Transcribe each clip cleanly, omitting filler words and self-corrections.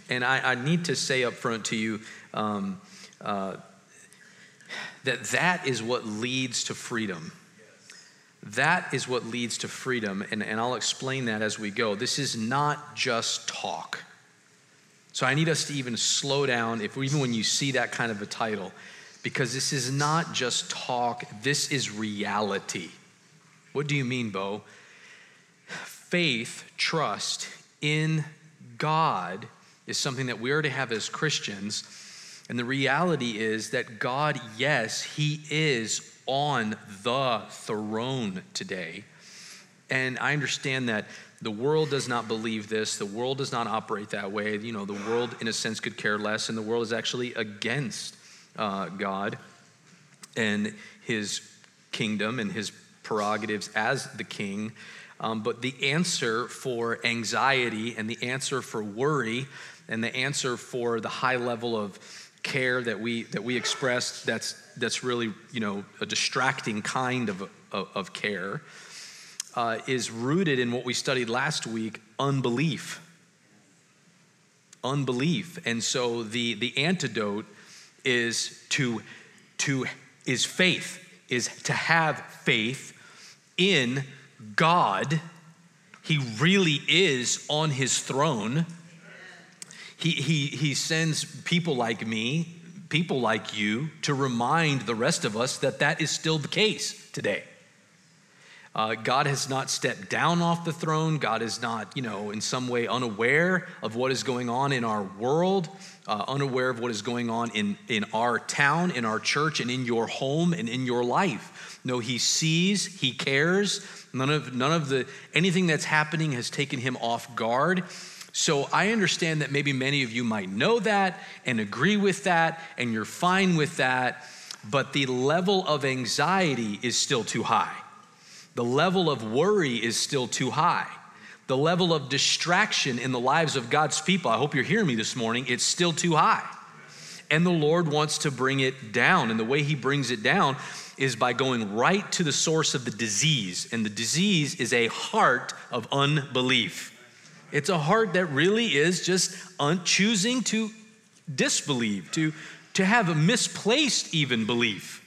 And I need to say up front to you that is what leads to freedom. That is what leads to freedom, and I'll explain that as we go. This is not just talk. So I need us to even slow down, even when you see that kind of a title, because this is not just talk, this is reality. What do you mean, Bo? Faith, trust in God is something that we are to have as Christians. And the reality is that God, yes, he is on the throne today. And I understand that the world does not believe this. The world does not operate that way. You know, the world, in a sense, could care less. And the world is actually against God and his kingdom and his prerogatives as the king. But the answer for anxiety and the answer for worry and the answer for the high level of care that we express, that's really, you know, a distracting kind of care, is rooted in what we studied last week, unbelief. And so the antidote is faith, is to have faith in God. He really is on his throne. He sends people like me, people like you, to remind the rest of us that is still the case today. God has not stepped down off the throne. God is not, in some way unaware of what is going on in our world, unaware of what is going on in our town, in our church, and in your home and in your life. No, he sees, he cares. None of anything that's happening has taken him off guard. So I understand that maybe many of you might know that and agree with that, and you're fine with that, but the level of anxiety is still too high. The level of worry is still too high. The level of distraction in the lives of God's people, I hope you're hearing me this morning, it's still too high. And the Lord wants to bring it down, and the way he brings it down is by going right to the source of the disease, and the disease is a heart of unbelief. It's a heart that really is just choosing to disbelieve, to have a misplaced even belief.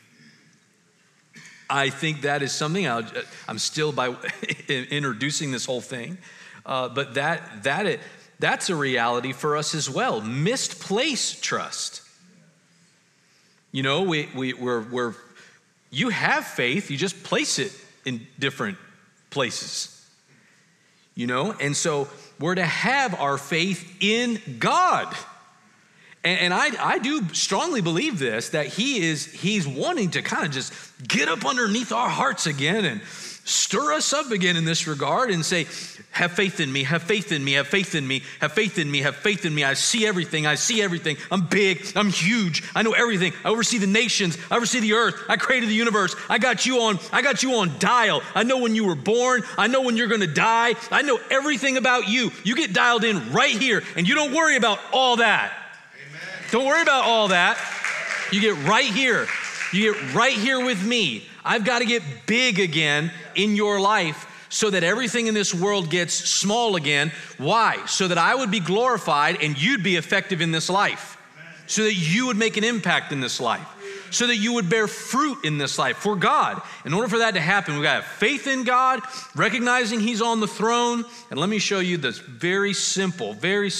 I think that is something, I'm still by introducing this whole thing, but that's a reality for us as well. Misplaced trust. You know, you have faith, you just place it in different places. And so we're to have our faith in God. And I do strongly believe this, that he's wanting to kind of just get up underneath our hearts again and stir us up again in this regard and say, have faith in me, have faith in me, have faith in me, have faith in me, have faith in me. I see everything. I'm big, I'm huge. I know everything. I oversee the nations. I oversee the earth. I created the universe. I got you on dial. I know when you were born. I know when you're going to die. I know everything about you. You get dialed in right here, and you don't worry about all that. Amen. Don't worry about all that. You get right here. You get right here with me. I've got to get big again in your life so that everything in this world gets small again. Why? So that I would be glorified and you'd be effective in this life. So that you would make an impact in this life. So that you would bear fruit in this life for God. In order for that to happen, we've got to have faith in God, recognizing he's on the throne. And let me show you this very simple,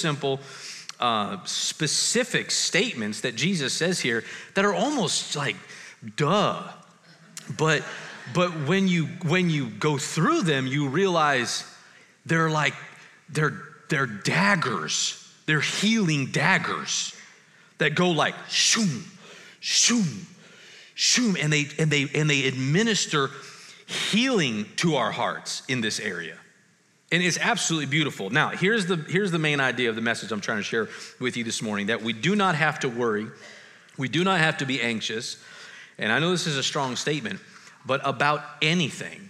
specific statements that Jesus says here that are almost like, duh. But when you go through them, you realize they're daggers. They're healing daggers that go like shoom, shoom, shoom, and they administer healing to our hearts in this area. And it's absolutely beautiful. Now, here's the main idea of the message I'm trying to share with you this morning, that we do not have to worry. We do not have to be anxious. And I know this is a strong statement, but about anything,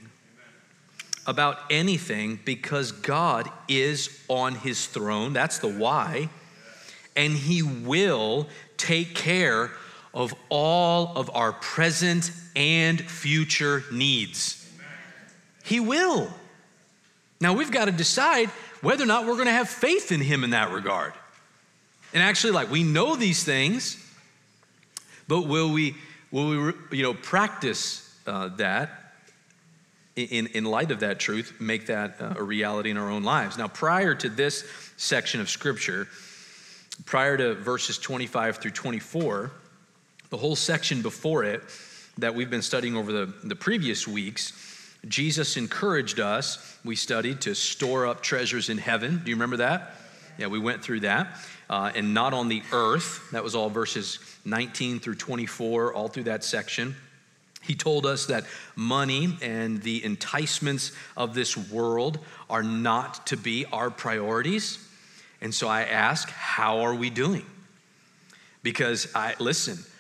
because God is on his throne. That's the why. And he will take care of all of our present and future needs. He will. Now we've got to decide whether or not we're going to have faith in him in that regard. And actually, like, we know these things, but will we practice that in light of that truth, make that a reality in our own lives? Now, prior to this section of Scripture, prior to verses 25 through 24, the whole section before it that we've been studying over the previous weeks, Jesus encouraged us, we studied, to store up treasures in heaven. Do you remember that? Yeah, we went through that. And not on the earth. That was all verses 19 through 24, all through that section. He told us that money and the enticements of this world are not to be our priorities. And so I ask, how are we doing? Because how do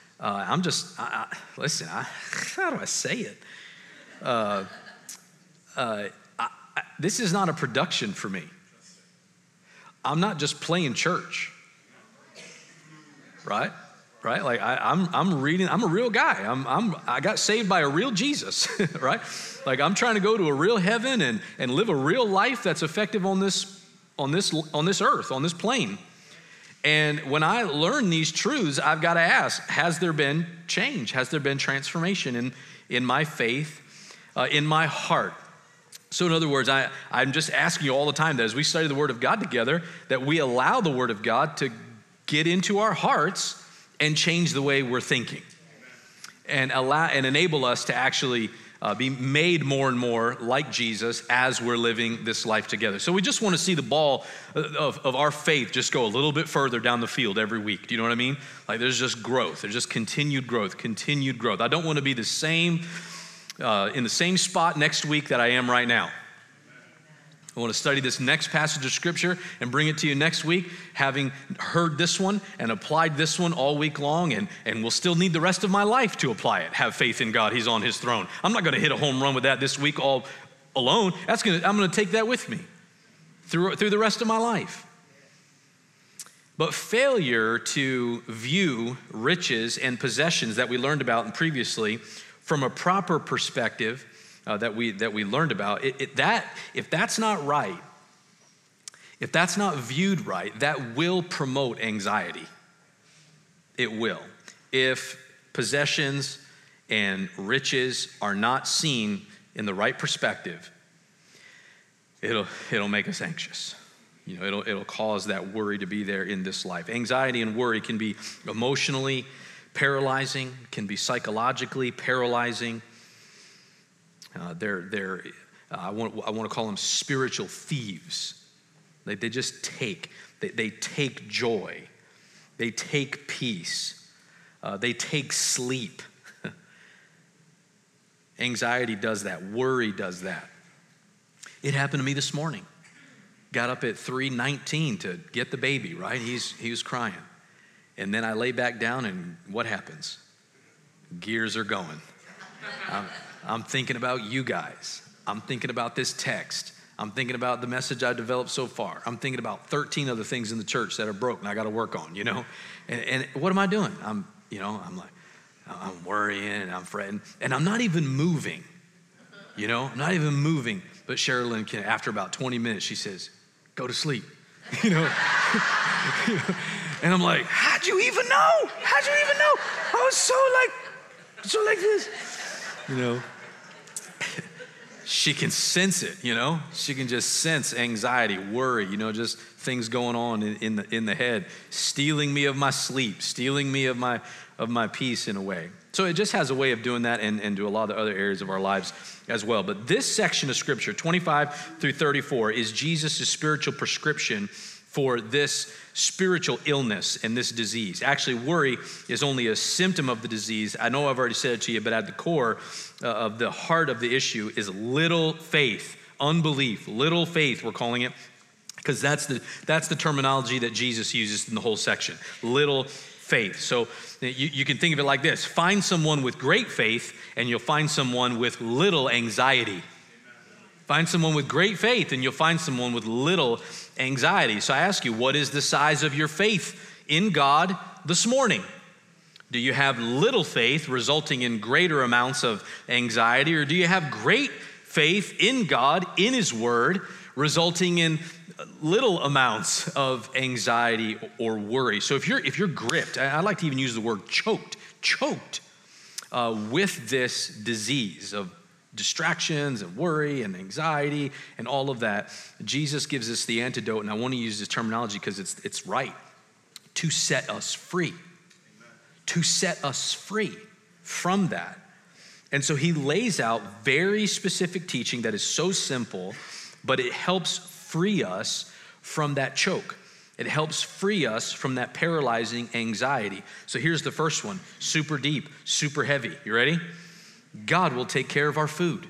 I say it? This is not a production for me. I'm not just playing church, right? Like I'm reading. I'm a real guy. I got saved by a real Jesus, right? Like I'm trying to go to a real heaven and live a real life that's effective on this earth, on this plane. And when I learn these truths, I've got to ask: has there been change? Has there been transformation in my faith, in my heart? So in other words, I'm just asking you all the time that as we study the Word of God together, that we allow the Word of God to get into our hearts and change the way we're thinking, and enable us to actually be made more and more like Jesus as we're living this life together. So we just want to see the ball of our faith just go a little bit further down the field every week. Do you know what I mean? Like there's just growth. There's just continued growth. I don't want to be the same in the same spot next week that I am right now. I want to study this next passage of Scripture and bring it to you next week, having heard this one and applied this one all week long, and will still need the rest of my life to apply it. Have faith in God. He's on his throne. I'm not going to hit a home run with that this week all alone. I'm going to take that with me through the rest of my life. But failure to view riches and possessions that we learned about previously from a proper perspective that we learned about, if that's not right, if that's not viewed right, that will promote anxiety. It will. If possessions and riches are not seen in the right perspective, it'll make us anxious. You know, it'll cause that worry to be there in this life. Anxiety and worry can be emotionally paralyzing, can be psychologically paralyzing. I want to call them spiritual thieves. They just take joy, they take peace, they take sleep. Anxiety does that. Worry does that. It happened to me this morning. Got up at 3:19 to get the baby, right? He was crying. And then I lay back down, and what happens? Gears are going. I'm thinking about you guys. I'm thinking about this text. I'm thinking about the message I developed so far. I'm thinking about 13 other things in the church that are broken I got to work on, you know? And what am I doing? I'm worrying and I'm fretting, and I'm not even moving, you know? I'm not even moving. But Sherilyn, after about 20 minutes, she says, go to sleep, you know? And I'm like, how'd you even know? I was so like this, you know? She can sense it, you know? She can just sense anxiety, worry, you know, just things going on in the head, stealing me of my sleep, stealing me of my peace in a way. So it just has a way of doing that and to a lot of the other areas of our lives as well. But this section of Scripture, 25 through 34, is Jesus' spiritual prescription for this spiritual illness and this disease. Actually, worry is only a symptom of the disease. I know I've already said it to you, but at the core of the heart of the issue is little faith, unbelief, little faith, we're calling it, because that's the terminology that Jesus uses in the whole section, little faith. So you can think of it like this: find someone with great faith and you'll find someone with little anxiety. Find someone with great faith and you'll find someone with little anxiety. So I ask you, what is the size of your faith in God this morning? Do you have little faith resulting in greater amounts of anxiety, or do you have great faith in God, in His Word, resulting in little amounts of anxiety or worry. So if you're gripped, I like to even use the word choked with this disease of distractions and worry and anxiety and all of that, Jesus gives us the antidote, and I want to use this terminology because it's right, to set us free. Amen. To set us free from that. And so he lays out very specific teaching that is so simple, but it helps free us from that choke. It helps free us from that paralyzing anxiety. So here's the first one, super deep, super heavy. You ready? God will take care of our food.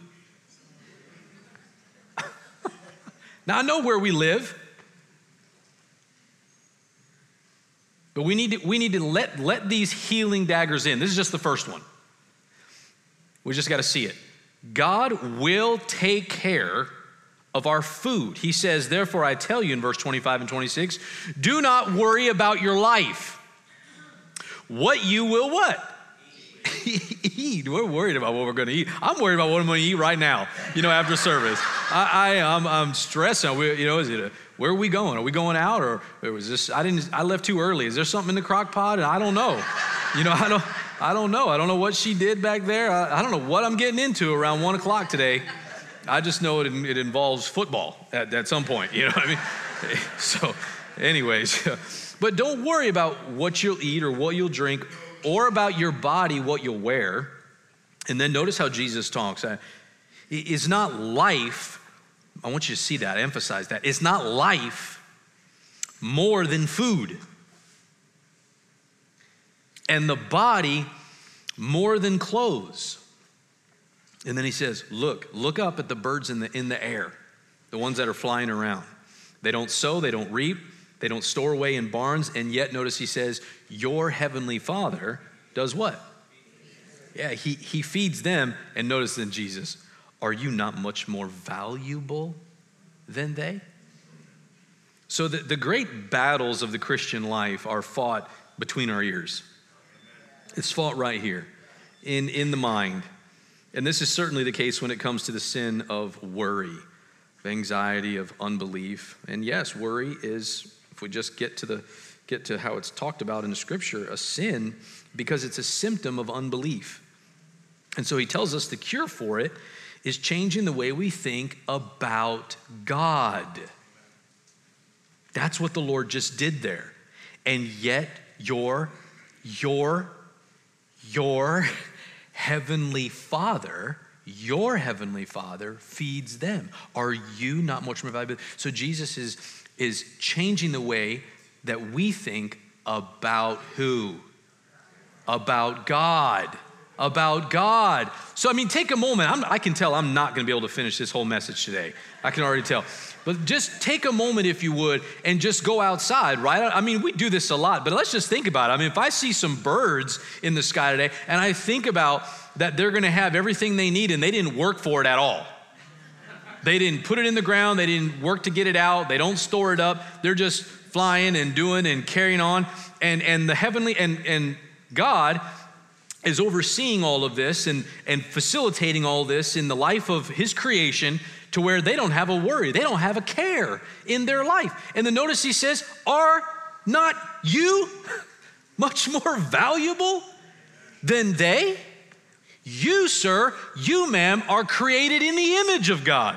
Now I know where we live, but we need to let these healing daggers in. This is just the first one. We just got to see it. God will take care of our food. He says, therefore I tell you in verse 25 and 26, do not worry about your life. What you will what? Eat. We're worried about what we're going to eat. I'm worried about what I'm going to eat right now, after service. I'm stressed. Where are we going? Are we going out, or was this, I left too early. Is there something in the crock pot? I don't know. I don't know. I don't know what she did back there. I don't know what I'm getting into around 1 o'clock today. I just know it involves football at some point, you know what I mean? So anyways, but don't worry about what you'll eat or what you'll drink or about your body, what you'll wear. And then notice how Jesus talks. It's not life, I want you to see that, emphasize that. It's not life more than food. And the body more than clothes. And then he says, look up at the birds in the air, the ones that are flying around. They don't sow, they don't reap, they don't store away in barns, and yet notice he says, your heavenly Father does what? Yeah, he feeds them, and notice then Jesus, are you not much more valuable than they? So the great battles of the Christian life are fought between our ears. It's fought right here in the mind. And this is certainly the case when it comes to the sin of worry, of anxiety, of unbelief. And yes, worry is, if we just get to how it's talked about in the scripture, a sin because it's a symptom of unbelief. And so he tells us the cure for it is changing the way we think about God. That's what the Lord just did there. And yet your heavenly Father, your heavenly Father feeds them. Are you not much more valuable? So Jesus is changing the way that we think about who? About God. About God. So, take a moment. I can tell I'm not going to be able to finish this whole message today. I can already tell. But just take a moment, if you would, and just go outside, right? We do this a lot, but let's just think about it. If I see some birds in the sky today, and I think about that they're going to have everything they need, and they didn't work for it at all. They didn't put it in the ground. They didn't work to get it out. They don't store it up. They're just flying and doing and carrying on. And the heavenly, and God is overseeing all of this and facilitating all this in the life of his creation to where they don't have a worry. They don't have a care in their life. And then notice he says, are not you much more valuable than they? You, sir, you, ma'am, are created in the image of God.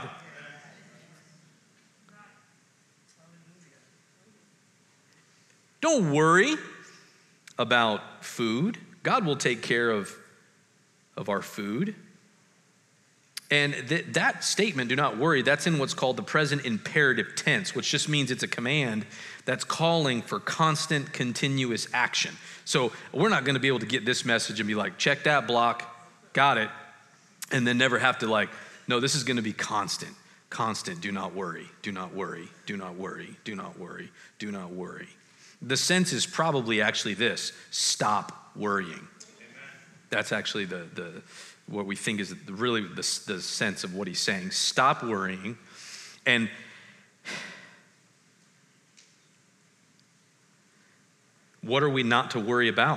Don't worry about food. God will take care of our food. And that statement, do not worry, that's in what's called the present imperative tense, which just means it's a command that's calling for constant, continuous action. So we're not going to be able to get this message and be like, check that block, got it, and then never have to no, this is going to be constant. Constant, do not worry, do not worry, do not worry, do not worry, do not worry. The sense is probably actually this: stop worrying. Amen. That's actually the what we think is really the sense of what he's saying. Stop worrying. And what are we not to worry about?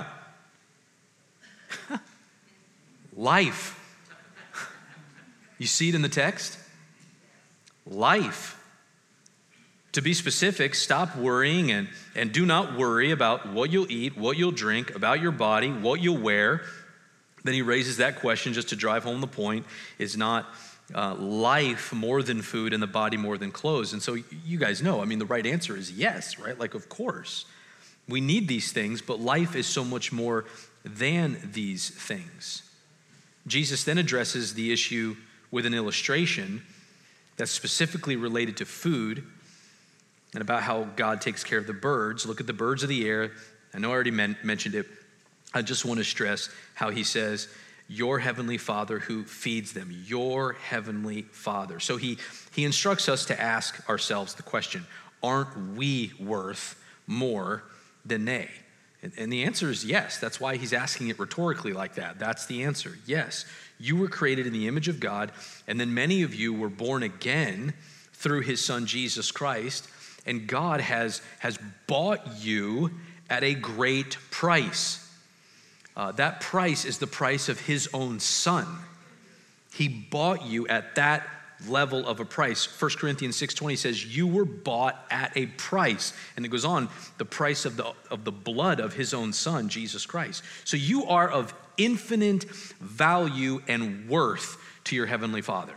Life. You see it in the text? Life. To be specific, stop worrying and do not worry about what you'll eat, what you'll drink, about your body, what you'll wear. Then he raises that question just to drive home the point. Is not life more than food and the body more than clothes? And so you guys know, I mean, the right answer is yes, right? Like, of course. We need these things, but life is so much more than these things. Jesus then addresses the issue with an illustration that's specifically related to food and about how God takes care of the birds. Look at the birds of the air. I know I already mentioned it. I just want to stress how he says, your heavenly Father who feeds them, your heavenly Father. So he instructs us to ask ourselves the question, aren't we worth more than they? And the answer is yes. That's why he's asking it rhetorically like that. That's the answer. Yes, you were created in the image of God, and then many of you were born again through his son, Jesus Christ, and God has bought you at a great price. That price is the price of his own son. He bought you at that level of a price. 1 Corinthians 6:20 says, you were bought at a price. And it goes on, the price of the blood of his own son, Jesus Christ. So you are of infinite value and worth to your heavenly Father.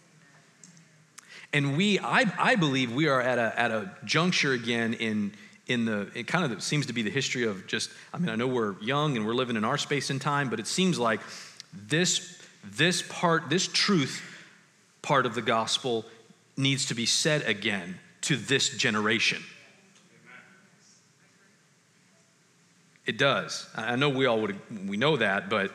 And I believe we are at a juncture again it kind of seems to be the history of just, I mean, I know we're young and we're living in our space and time, but it seems like this truth part of the gospel needs to be said again to this generation. It does. I know we know that, but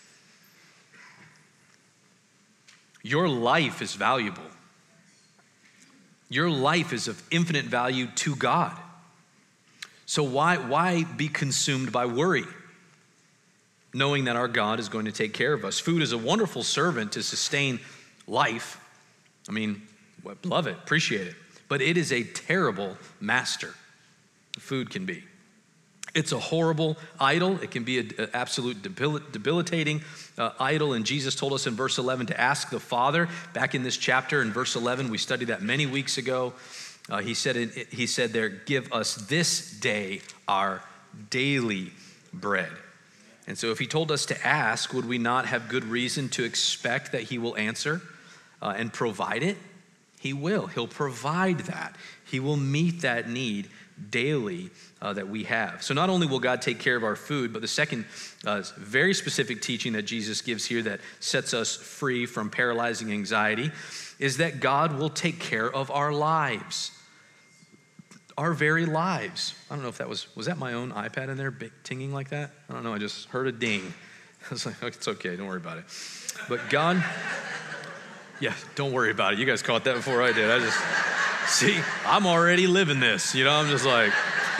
your life is valuable. Your life is of infinite value to God. So why be consumed by worry, knowing that our God is going to take care of us? Food is a wonderful servant to sustain life. I mean, love it, appreciate it. But it is a terrible master. Food can be. It's a horrible idol. It can be an absolute debilitating idol. And Jesus told us in verse 11 to ask the Father. Back in this chapter, in verse 11, we studied that many weeks ago. He said there, give us this day our daily bread. And so if he told us to ask, would we not have good reason to expect that he will answer and provide it? He will. He'll provide that. He will meet that need daily that we have. So not only will God take care of our food, but the second very specific teaching that Jesus gives here that sets us free from paralyzing anxiety is that God will take care of our lives. Our very lives. I don't know if that was that my own iPad in there tinging like that? I don't know, I just heard a ding. I was like, it's okay, don't worry about it. But God, yeah, don't worry about it. You guys caught that before I did. See, I'm already living this. I'm just like,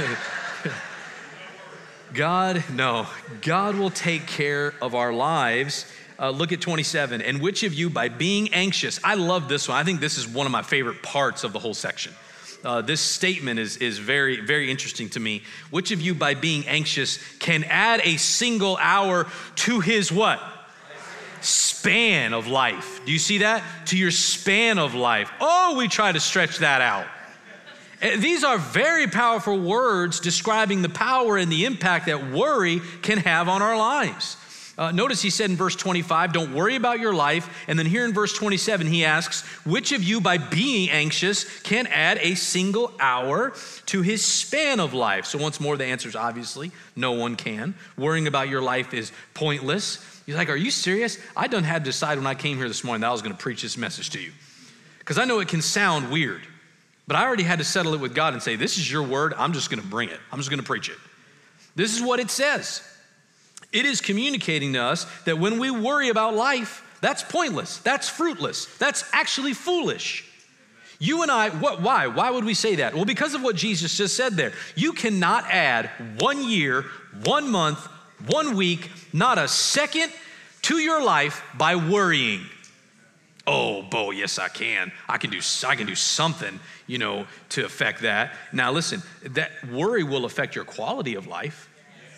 God will take care of our lives. Look at 27. And which of you by being anxious, I love this one. I think this is one of my favorite parts of the whole section. This statement is very, very interesting to me. Which of you by being anxious can add a single hour to his what? Span of life. Do you see that? To your span of life. Oh, we try to stretch that out. These are very powerful words describing the power and the impact that worry can have on our lives. Notice he said in verse 25, don't worry about your life. And then here in verse 27, he asks, which of you by being anxious can add a single hour to his span of life? So once more, the answer is obviously no one can. Worrying about your life is pointless. You're like, are you serious? I done had to decide when I came here this morning that I was going to preach this message to you. Because I know it can sound weird, but I already had to settle it with God and say, this is your word. I'm just going to bring it. I'm just going to preach it. This is what it says. It is communicating to us that when we worry about life, that's pointless. That's fruitless. That's actually foolish. You and I, why? Why would we say that? Well, because of what Jesus just said there. You cannot add 1 year, 1 month, 1 week, not a second to your life by worrying. Oh, Bo, yes, I can. I can do something, to affect that. Now, listen, that worry will affect your quality of life.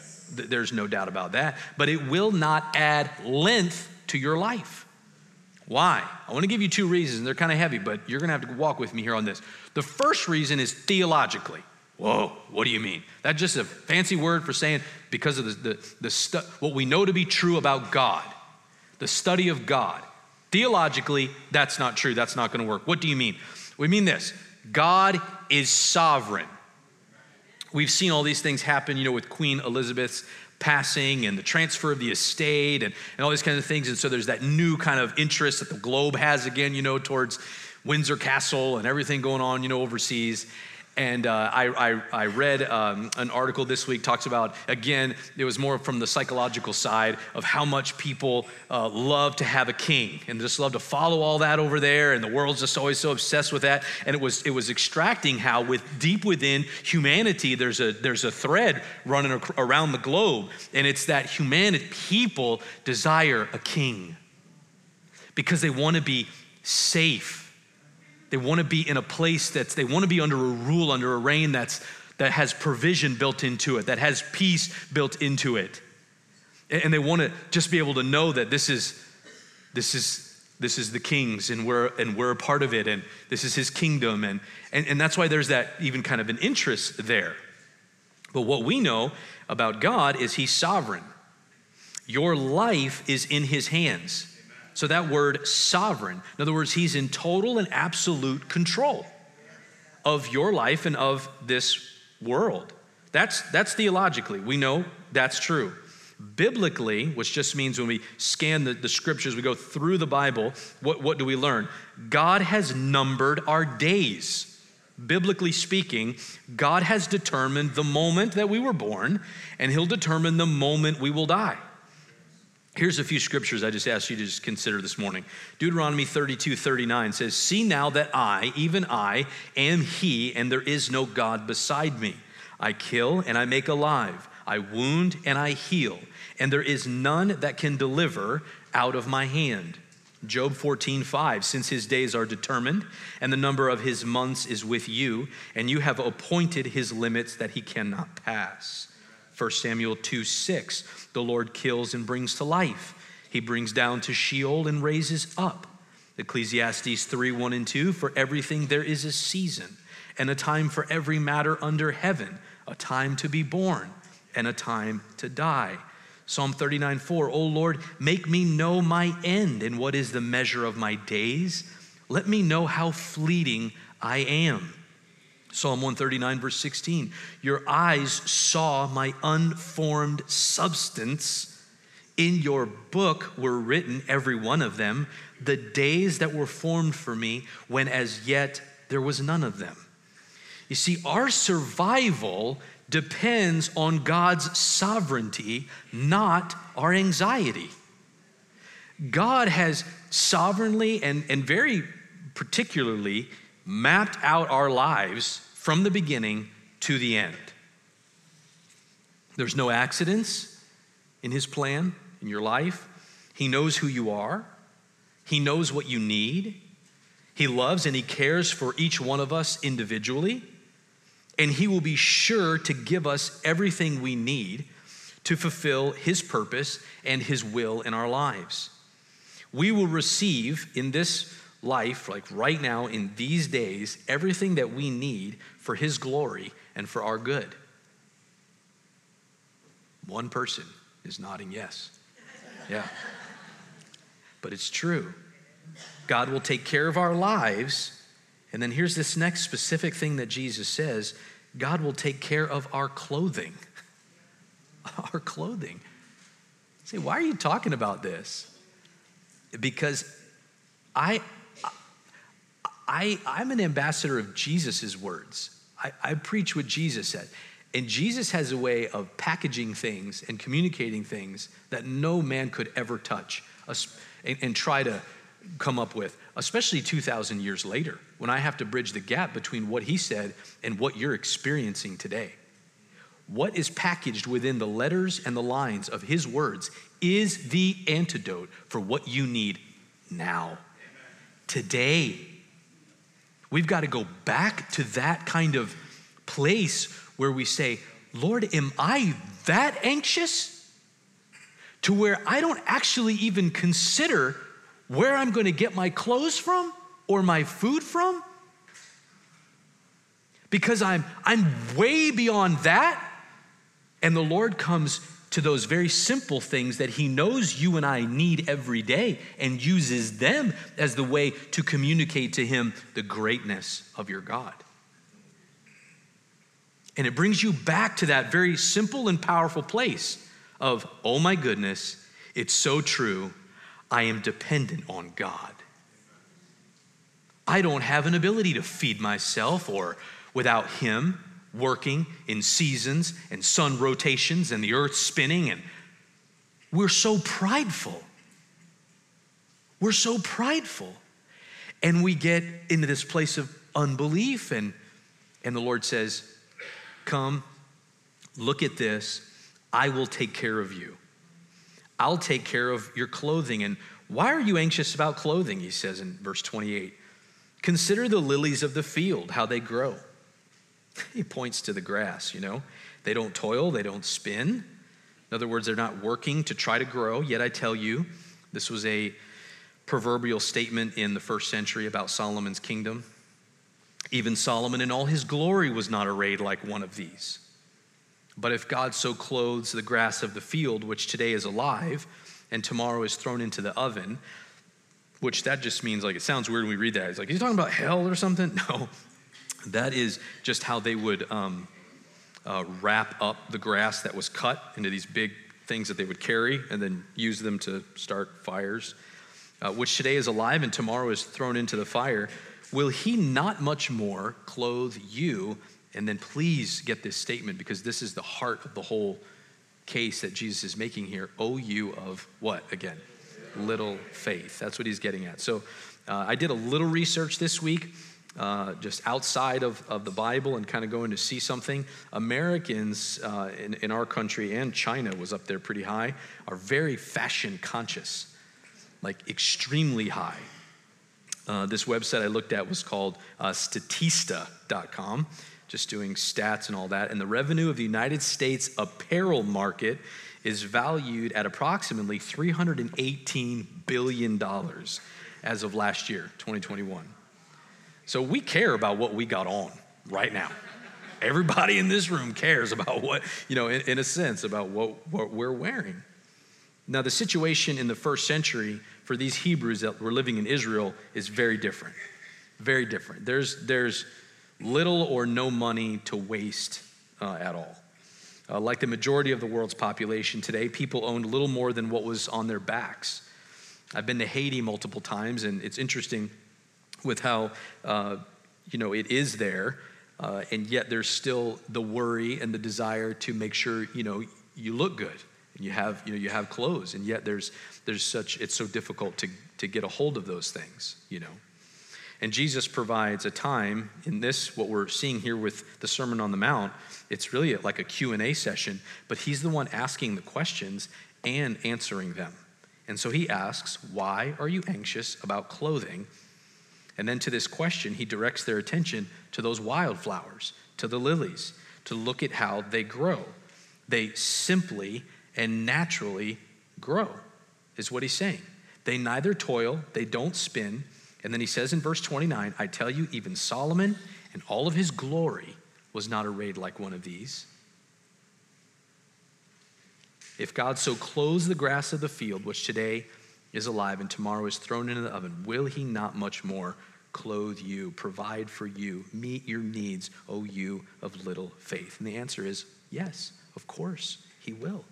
There's no doubt about that. But it will not add length to your life. Why? I want to give you two reasons. They're kind of heavy, but you're going to have to walk with me here on this. The first reason is theologically. Whoa, what do you mean? That's just a fancy word for saying because of what we know to be true about God, the study of God. Theologically, that's not true. That's not going to work. What do you mean? We mean this. God is sovereign. We've seen all these things happen, with Queen Elizabeth's passing and the transfer of the estate and all these kinds of things. And so there's that new kind of interest that the globe has again, towards Windsor Castle and everything going on, overseas. And I read an article this week, talks about, again, it was more from the psychological side of how much people love to have a king and just love to follow all that over there. And the world's just always so obsessed with that. And it was extracting how deep within humanity, there's a thread running around the globe. And it's that people desire a king because they want to be safe. They want to be in a place they want to be under a rule, under a reign that has provision built into it, that has peace built into it. And they want to just be able to know that this is the king's and we're a part of it, and this is his kingdom. And that's why there's that even kind of an interest there. But what we know about God is he's sovereign. Your life is in his hands. So that word sovereign, in other words, he's in total and absolute control of your life and of this world. That's theologically. We know that's true. Biblically, which just means when we scan the scriptures, we go through the Bible, what do we learn? God has numbered our days. Biblically speaking, God has determined the moment that we were born, and he'll determine the moment we will die. Here's a few scriptures I just asked you to just consider this morning. Deuteronomy 32:39 says, "See now that I, even I, am he, and there is no God beside me. I kill and I make alive. I wound and I heal. And there is none that can deliver out of my hand." Job 14:5, "Since his days are determined, and the number of his months is with you, and you have appointed his limits that he cannot pass." 1 Samuel 2:6, "The Lord kills and brings to life. He brings down to Sheol and raises up." Ecclesiastes 3:1 and 2, "For everything there is a season, and a time for every matter under heaven, a time to be born, and a time to die." Psalm 39:4, "O Lord, make me know my end, and what is the measure of my days? Let me know how fleeting I am." Psalm 139, verse 16, "Your eyes saw my unformed substance. In your book were written, every one of them, the days that were formed for me, when as yet there was none of them." You see, our survival depends on God's sovereignty, not our anxiety. God has sovereignly and very particularly mapped out our lives from the beginning to the end. There's no accidents in his plan in your life. He knows who you are. He knows what you need. He loves and he cares for each one of us individually. And he will be sure to give us everything we need to fulfill his purpose and his will in our lives. We will receive in this life, like right now in these days, everything that we need for his glory and for our good. One person is nodding yes. Yeah. But it's true. God will take care of our lives. And then here's this next specific thing that Jesus says: God will take care of our clothing. Our clothing. Say, why are you talking about this? Because I'm an ambassador of Jesus' words. I preach what Jesus said. And Jesus has a way of packaging things and communicating things that no man could ever touch and try to come up with, especially 2,000 years later, when I have to bridge the gap between what he said and what you're experiencing today. What is packaged within the letters and the lines of his words is the antidote for what you need now, today. We've got to go back to that kind of place where we say, Lord, am I that anxious? To where I don't actually even consider where I'm going to get my clothes from or my food from? Because I'm way beyond that. And the Lord comes to those very simple things that he knows you and I need every day and uses them as the way to communicate to him the greatness of your God. And it brings you back to that very simple and powerful place of, oh my goodness, it's so true. I am dependent on God. I don't have an ability to feed myself or without him working in seasons and sun rotations and the earth spinning. And we're so prideful. We're so prideful. And we get into this place of unbelief. And the Lord says, come, look at this. I will take care of you. I'll take care of your clothing. And why are you anxious about clothing? He says in verse 28. Consider the lilies of the field, how they grow. He points to the grass, They don't toil, they don't spin. In other words, they're not working to try to grow. Yet I tell you, this was a proverbial statement in the first century about Solomon's kingdom. Even Solomon in all his glory was not arrayed like one of these. But if God so clothes the grass of the field, which today is alive and tomorrow is thrown into the oven, which that just means, like, it sounds weird when we read that. It's like, he's talking about hell or something? No. That is just how they would wrap up the grass that was cut into these big things that they would carry and then use them to start fires, which today is alive and tomorrow is thrown into the fire. Will he not much more clothe you? And then please get this statement, because this is the heart of the whole case that Jesus is making here. O you of what again? Little faith. That's what he's getting at. So I did a little research this week. Just outside of the Bible and kind of going to see something. Americans in our country, and China was up there pretty high, are very fashion conscious, like extremely high. This website I looked at was called Statista.com, just doing stats and all that. And the revenue of the United States apparel market is valued at approximately $318 billion as of last year, 2021. So we care about what we got on right now. Everybody in this room cares about what, in a sense, about what we're wearing. Now, the situation in the first century for these Hebrews that were living in Israel is very different. Very different. There's little or no money to waste at all. Like the majority of the world's population today, people owned little more than what was on their backs. I've been to Haiti multiple times, and it's interesting with how, it is there, and yet there's still the worry and the desire to make sure, you look good and you have clothes, and yet it's so difficult to get a hold of those things, And Jesus provides a time in this, what we're seeing here with the Sermon on the Mount. It's really like a Q&A session, but he's the one asking the questions and answering them. And so he asks, why are you anxious about clothing? And then to this question, he directs their attention to those wildflowers, to the lilies, to look at how they grow. They simply and naturally grow, is what he's saying. They neither toil, they don't spin. And then he says in verse 29, I tell you, even Solomon in all of his glory was not arrayed like one of these. If God so clothes the grass of the field, which today is alive and tomorrow is thrown into the oven, will he not much more clothe you, provide for you, meet your needs, O you of little faith? And the answer is yes, of course, he will.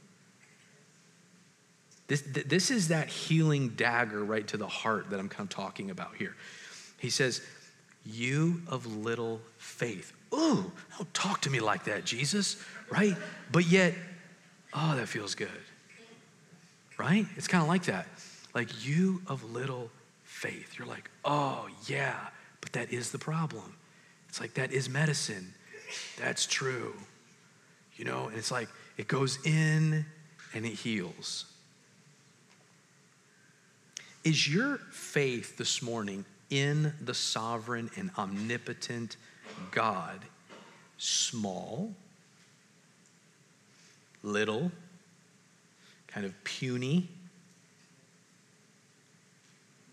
This is that healing dagger right to the heart that I'm kind of talking about here. He says, you of little faith. Ooh, don't talk to me like that, Jesus, right? But yet, oh, that feels good, right? It's kind of like that. Like, you of little faith. You're like, oh, yeah, but that is the problem. It's like, that is medicine. That's true. And it's like, it goes in and it heals. Is your faith this morning in the sovereign and omnipotent God small, little, kind of puny?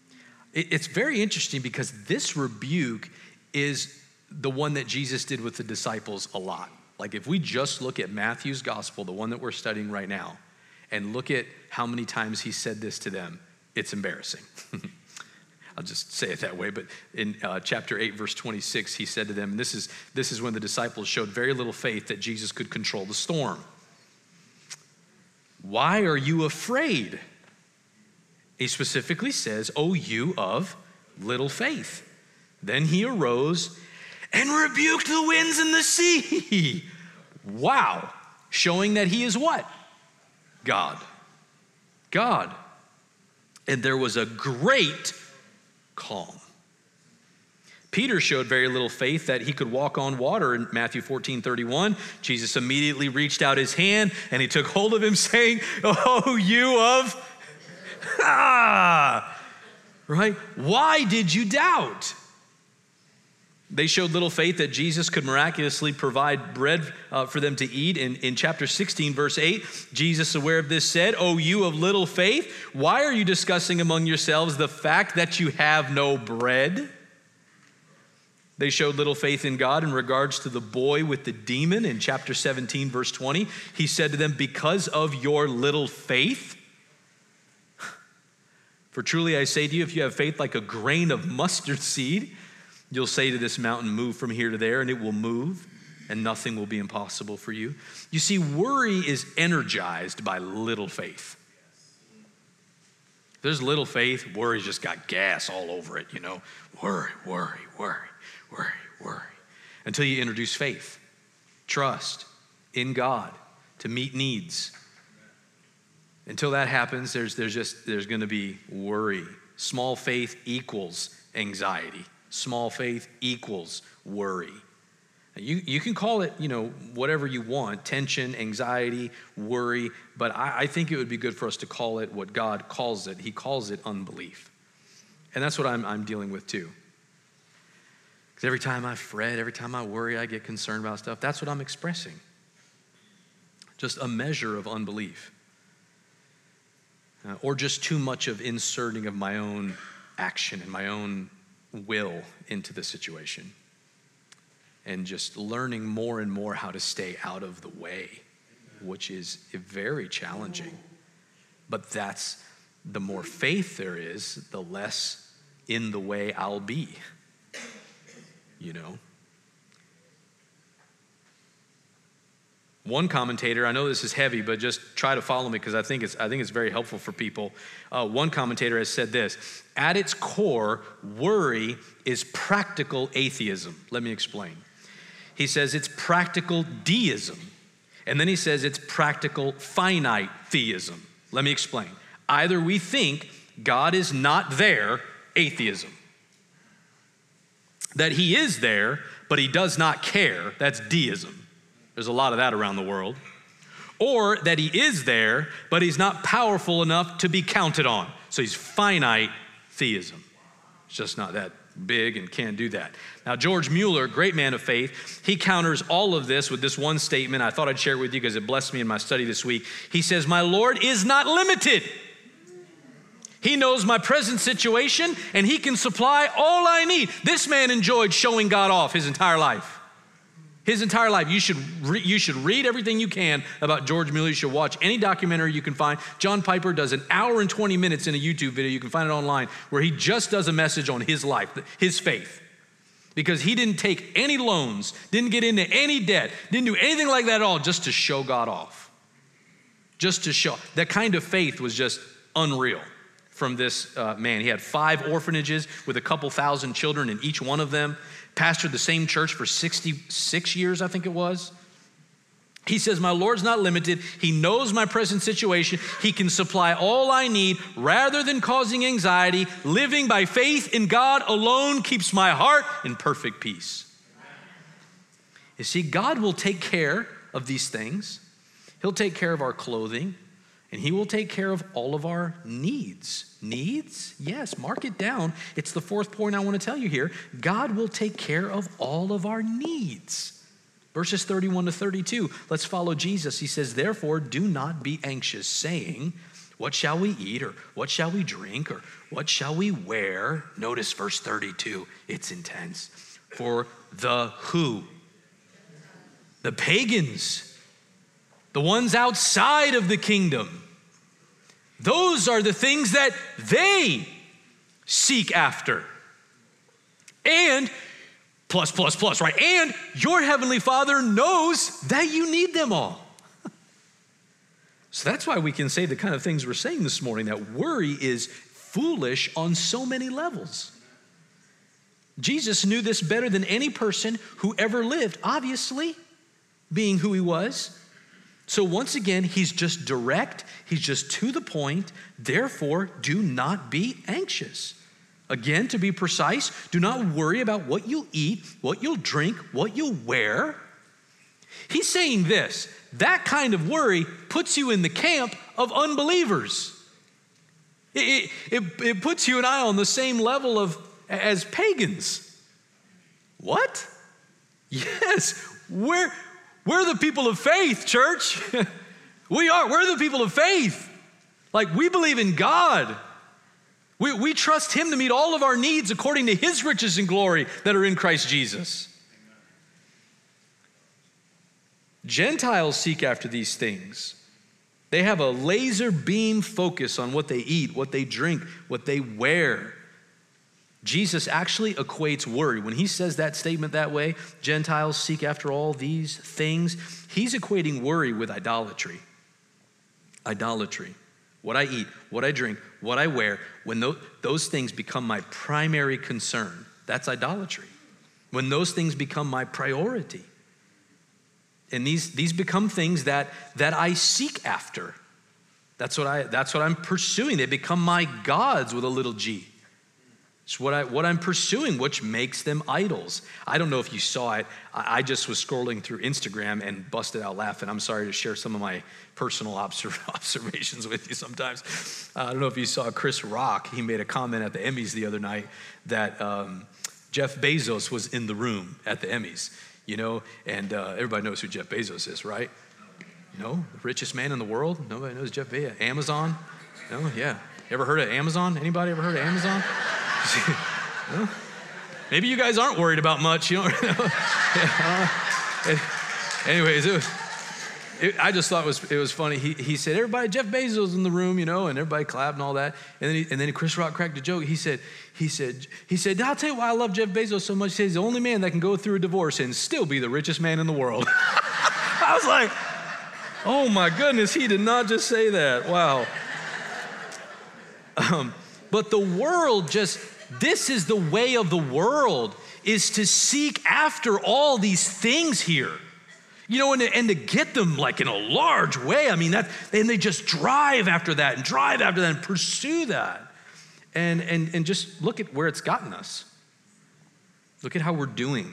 It's very interesting because this rebuke is the one that Jesus did with the disciples a lot. Like if we just look at Matthew's gospel, the one that we're studying right now, and look at how many times he said this to them, it's embarrassing. I'll just say it that way, but in chapter 8, verse 26, he said to them, and this is when the disciples showed very little faith that Jesus could control the storm. Why are you afraid? He specifically says, "O you of little faith." Then he arose and rebuked the winds and the sea. Wow. Showing that he is what? God. God. And there was a great calm. Peter showed very little faith that he could walk on water in Matthew 14:31. Jesus immediately reached out his hand and he took hold of him saying, "Oh, you of..." Right? Why did you doubt? They showed little faith that Jesus could miraculously provide bread for them to eat. In chapter 16, verse 8, Jesus, aware of this, said, "O you of little faith, why are you discussing among yourselves the fact that you have no bread?" They showed little faith in God in regards to the boy with the demon. In chapter 17, verse 20, he said to them, "Because of your little faith. For truly I say to you, if you have faith like a grain of mustard seed, you'll say to this mountain, move from here to there, and it will move, and nothing will be impossible for you." You see, worry is energized by little faith. If there's little faith, worry's just got gas all over it, you know. Worry, worry, worry, worry, worry. Until you introduce faith, trust in God to meet needs. Until that happens, there's going to be worry. Small faith equals anxiety. Small faith equals worry. You can call it, whatever you want, tension, anxiety, worry, but I think it would be good for us to call it what God calls it. He calls it unbelief. And that's what I'm dealing with too. Because every time I fret, every time I worry, I get concerned about stuff, that's what I'm expressing. Just a measure of unbelief. Or just too much of inserting of my own action and my own will into the situation. And just learning more and more how to stay out of the way, which is very challenging. But that's, the more faith there is, the less in the way I'll be, One commentator, I know this is heavy, but just try to follow me because I think it's very helpful for people. One commentator has said this: at its core, worry is practical atheism. Let me explain. He says it's practical deism. And then he says it's practical finite theism. Let me explain. Either we think God is not there, atheism. That he is there, but he does not care, that's deism. There's a lot of that around the world. Or that he is there, but he's not powerful enough to be counted on. So he's finite theism. It's just not that big and can't do that. Now, George Mueller, great man of faith, he counters all of this with this one statement. I thought I'd share it with you because it blessed me in my study this week. He says, "My Lord is not limited. He knows my present situation and he can supply all I need." This man enjoyed showing God off his entire life. His entire life. You should read everything you can about George Mueller. You should watch any documentary you can find. John Piper does an hour and 20 minutes in a YouTube video. You can find it online where he just does a message on his life, his faith. Because he didn't take any loans, didn't get into any debt, didn't do anything like that at all just to show God off. Just to show. That kind of faith was just unreal from this man. He had 5 orphanages with a couple thousand children in each one of them. Pastored the same church for 66 years, I think it was. He says, "My Lord's not limited. He knows my present situation. He can supply all I need rather than causing anxiety. Living by faith in God alone keeps my heart in perfect peace." You see, God will take care of these things. He'll take care of our clothing, and he will take care of all of our needs. Needs? Yes, mark it down. It's the 4th point I want to tell you here. God will take care of all of our needs. Verses 31 to 32. Let's follow Jesus. He says, "Therefore, do not be anxious, saying, What shall we eat, or what shall we drink, or what shall we wear? Notice verse 32, it's intense. For the who? The pagans, the ones outside of the kingdom. Those are the things that they seek after. And plus, right? And your heavenly Father knows that you need them all. So that's why we can say the kind of things we're saying this morning, that worry is foolish on so many levels. Jesus knew this better than any person who ever lived, obviously, being who he was. So once again, he's just direct, he's just to the point. Therefore, do not be anxious. Again, to be precise, do not worry about what you'll eat, what you'll drink, what you'll wear. He's saying this, that kind of worry puts you in the camp of unbelievers. It puts you and I on the same level as pagans. What? Yes, we're the people of faith, church. We're the people of faith. Like, we believe in God. We trust him to meet all of our needs according to his riches and glory that are in Christ Jesus. Gentiles seek after these things. They have a laser beam focus on what they eat, what they drink, what they wear. Jesus actually equates worry. When he says that statement that way, Gentiles seek after all these things, he's equating worry with idolatry. Idolatry. What I eat, what I drink, what I wear, when those things become my primary concern, that's idolatry. When those things become my priority. And these become things that I seek after. That's what I'm pursuing. They become my gods with a little g. It's what I'm pursuing, which makes them idols. I don't know if you saw it. I just was scrolling through Instagram and busted out laughing. I'm sorry to share some of my personal observations with you sometimes. I don't know if you saw Chris Rock. He made a comment at the Emmys the other night that Jeff Bezos was in the room at the Emmys. You know, and everybody knows who Jeff Bezos is, right? No, the richest man in the world? Nobody knows Jeff Bezos. Amazon? No, yeah. Ever heard of Amazon? Anybody ever heard of Amazon? No? Maybe you guys aren't worried about much. You don't know. Anyways, I just thought it was funny. He said, everybody, Jeff Bezos in the room, you know, and everybody clapped and all that. And then Chris Rock cracked a joke. He said, I'll tell you why I love Jeff Bezos so much. He said he's the only man that can go through a divorce and still be the richest man in the world. I was like, oh my goodness, he did not just say that. Wow. But the world this is the way of the world, is to seek after all these things here. You know, and to get them like in a large way. I mean, and they just drive after that and pursue that. And just look at where it's gotten us. Look at how we're doing.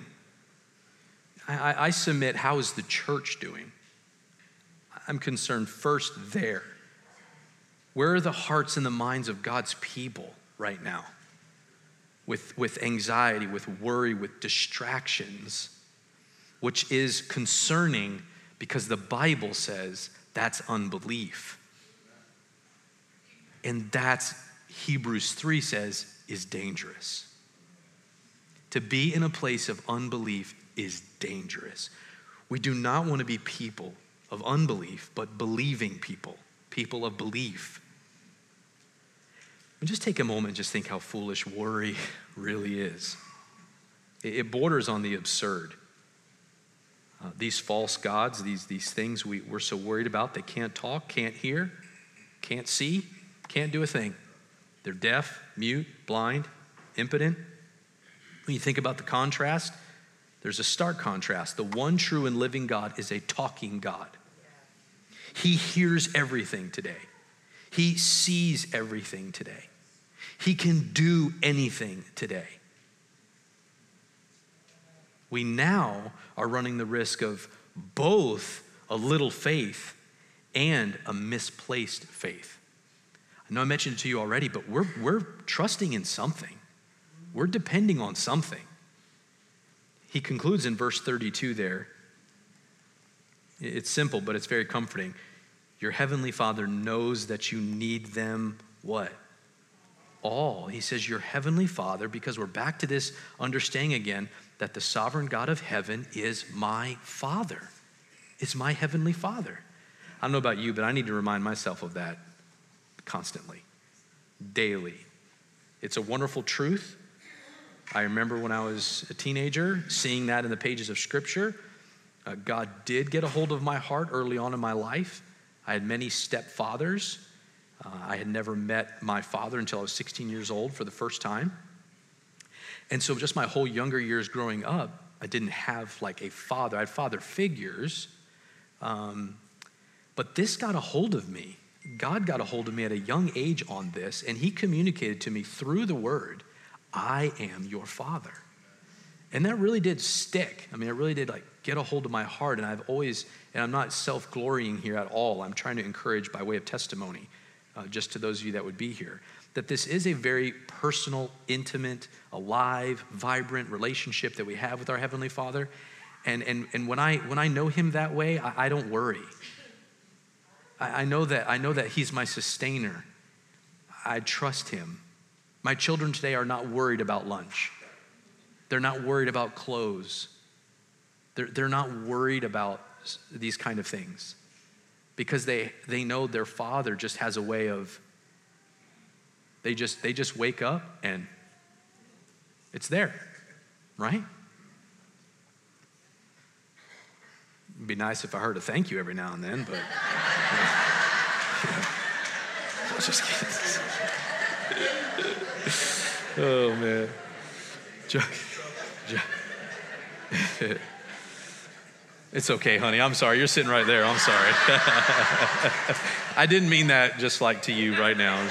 I submit, how is the church doing? I'm concerned first there. Where are the hearts and the minds of God's people right now? With anxiety, with worry, with distractions, which is concerning because the Bible says that's unbelief. And that's, Hebrews 3 says, is dangerous. To be in a place of unbelief is dangerous. We do not want to be people of unbelief, but believing people of belief. And just take a moment and just think how foolish worry really is. It borders on the absurd. These false gods, these things we're so worried about, they can't talk, can't hear, can't see, can't do a thing. They're deaf, mute, blind, impotent. When you think about the contrast, there's a stark contrast. The one true and living God is a talking God. He hears everything today. He sees everything today. He can do anything today. We now are running the risk of both a little faith and a misplaced faith. I know I mentioned it to you already, but we're trusting in something. We're depending on something. He concludes in verse 32 there. It's simple, but it's very comforting. Your heavenly Father knows that you need them what? All. He says your heavenly Father, because we're back to this understanding again that the sovereign God of heaven is my Father. It's my heavenly Father. I don't know about you, but I need to remind myself of that constantly, daily. It's a wonderful truth. I remember when I was a teenager seeing that in the pages of Scripture. God did get a hold of my heart early on in my life. I had many stepfathers. I had never met my father until I was 16 years old for the first time. And so just my whole younger years growing up, I didn't have like a father. I had father figures. But this got a hold of me. God got a hold of me at a young age on this, and he communicated to me through the word, I am your Father. And that really did stick. I mean, it really did like get a hold of my heart. And I've always, and I'm not self-glorying here at all. I'm trying to encourage by way of testimony, just to those of you that would be here, that this is a very personal, intimate, alive, vibrant relationship that we have with our Heavenly Father. And when I know him that way, I don't worry. I know that he's my sustainer. I trust him. My children today are not worried about lunch. They're not worried about clothes. They're not worried about these kind of things because they know their Father just has a way of, they just wake up and it's there, right? It'd be nice if I heard a thank you every now and then, but I was just kidding. Oh, man. It's okay, honey. I'm sorry. You're sitting right there. I'm sorry. I didn't mean that just like to you right now.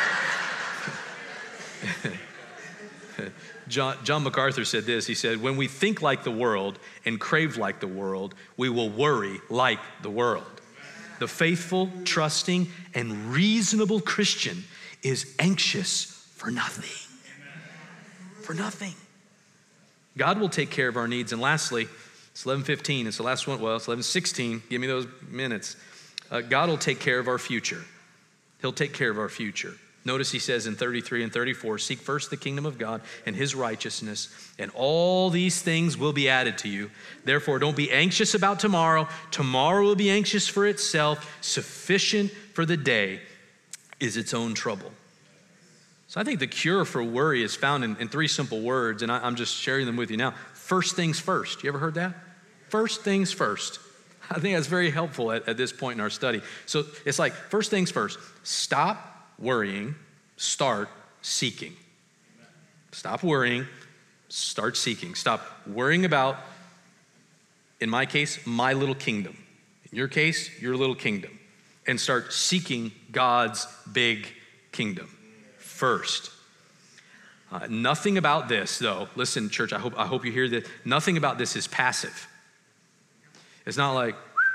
John MacArthur said this. He said, when we think like the world and crave like the world, we will worry like the world. The faithful, trusting, and reasonable Christian is anxious for nothing. For nothing. God will take care of our needs. And lastly, it's 11:15. It's the last one. Well, it's 11:16. Give me those minutes. God will take care of our future. He'll take care of our future. Notice he says in 33 and 34, seek first the kingdom of God and his righteousness, and all these things will be added to you. Therefore, don't be anxious about tomorrow. Tomorrow will be anxious for itself. Sufficient for the day is its own trouble. So I think the cure for worry is found in three simple words, and I'm just sharing them with you now. First things first. You ever heard that? First things first. I think that's very helpful at this point in our study. So it's like, first things first. Stop worrying, start seeking. Stop worrying, start seeking. Stop worrying about, in my case, my little kingdom. In your case, your little kingdom. And start seeking God's big kingdom first. Nothing about this, though, listen, church, I hope you hear this. Nothing about this is passive. It's not like,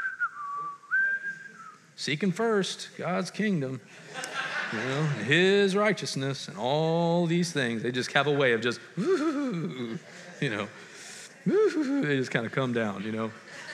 seeking first God's kingdom, his righteousness and all these things. They just have a way of just, they just kind of come down,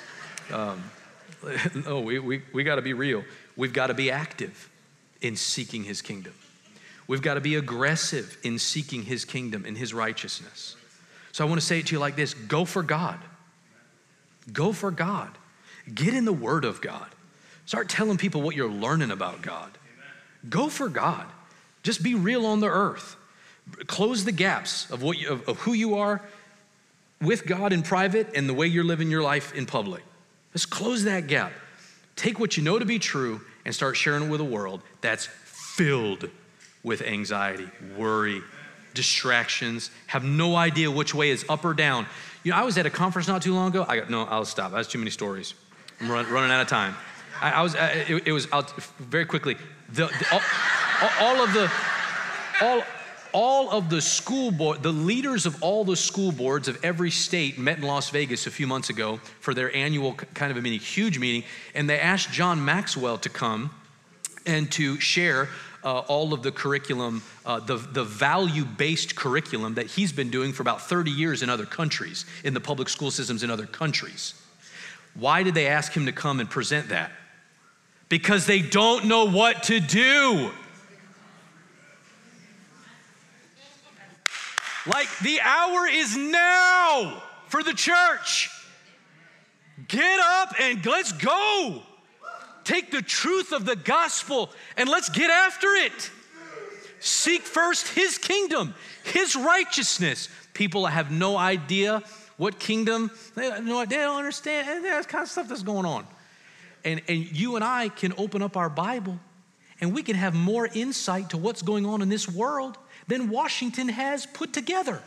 No, we got to be real. We've got to be active in seeking his kingdom. We've got to be aggressive in seeking his kingdom and his righteousness. So I want to say it to you like this. Go for God. Go for God. Get in the word of God. Start telling people what you're learning about God. Go for God. Just be real on the earth. Close the gaps of who you are with God in private and the way you're living your life in public. Let's close that gap. Take what you know to be true and start sharing it with a world that's filled with anxiety, worry, distractions, have no idea which way is up or down. I was at a conference not too long ago. I'll stop. That's too many stories. I'm running out of time. Very quickly. All of the school board, the leaders of all the school boards of every state met in Las Vegas a few months ago for their annual kind of a huge meeting, and they asked John Maxwell to come and to share all of the curriculum, the value-based curriculum that he's been doing for about 30 years in other countries, in the public school systems in other countries. Why did they ask him to come and present that? because they don't know what to do. Like, the hour is now for the church. Get up and let's go. Take the truth of the gospel and let's get after it. Seek first his kingdom, his righteousness. People have no idea what kingdom, they don't understand. That's kind of stuff that's going on. And you and I can open up our Bible and we can have more insight to what's going on in this world than Washington has put together.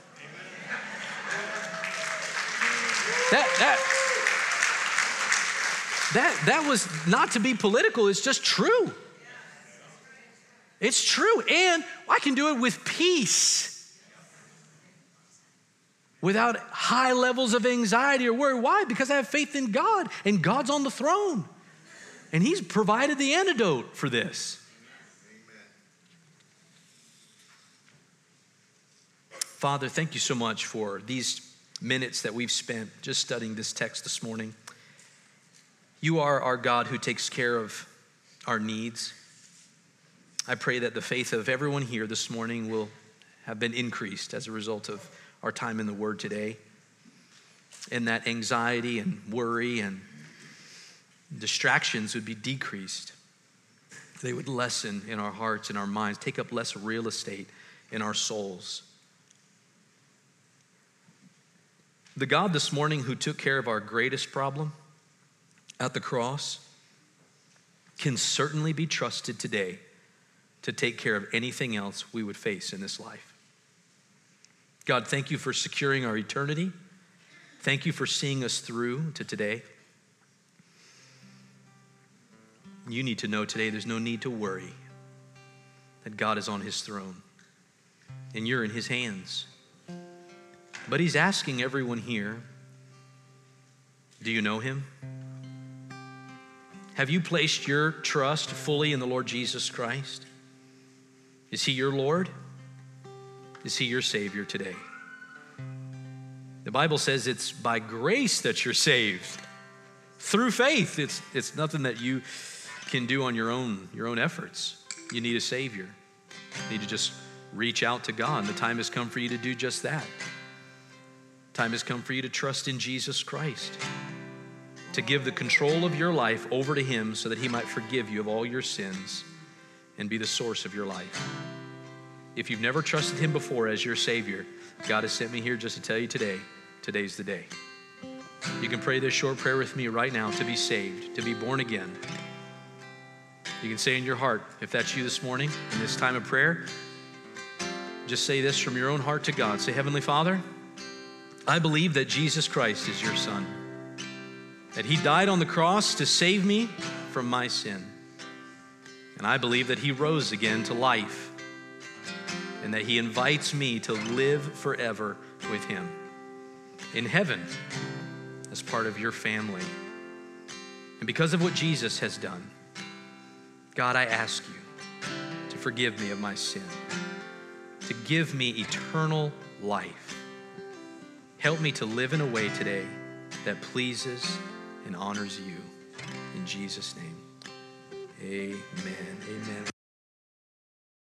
That was not to be political, it's just true. It's true, and I can do it with peace, without high levels of anxiety or worry. Why? Because I have faith in God, and God's on the throne, and he's provided the antidote for this. Father, thank you so much for these minutes that we've spent just studying this text this morning. You are our God who takes care of our needs. I pray that the faith of everyone here this morning will have been increased as a result of our time in the Word today, and that anxiety and worry and distractions would be decreased. They would lessen in our hearts and our minds, take up less real estate in our souls. The God this morning who took care of our greatest problem at the cross can certainly be trusted today to take care of anything else we would face in this life. God, thank you for securing our eternity. Thank you for seeing us through to today. You need to know today there's no need to worry, that God is on his throne and you're in his hands. But he's asking everyone here, do you know him? Have you placed your trust fully in the Lord Jesus Christ? Is he your Lord? Is he your Savior today? The Bible says it's by grace that you're saved. Through faith. It's nothing that you can do on your own efforts. You need a Savior. You need to just reach out to God. The time has come for you to do just that. Time has come for you to trust in Jesus Christ, to give the control of your life over to him so that he might forgive you of all your sins and be the source of your life. If you've never trusted him before as your Savior, God has sent me here just to tell you today, today's the day. You can pray this short prayer with me right now to be saved, to be born again. You can say in your heart, if that's you this morning, in this time of prayer, just say this from your own heart to God. Say, Heavenly Father, I believe that Jesus Christ is your Son, that he died on the cross to save me from my sin. And I believe that he rose again to life and that he invites me to live forever with him in heaven as part of your family. And because of what Jesus has done, God, I ask you to forgive me of my sin, to give me eternal life. Help me to live in a way today that pleases and honors you. In Jesus' name, amen. Amen.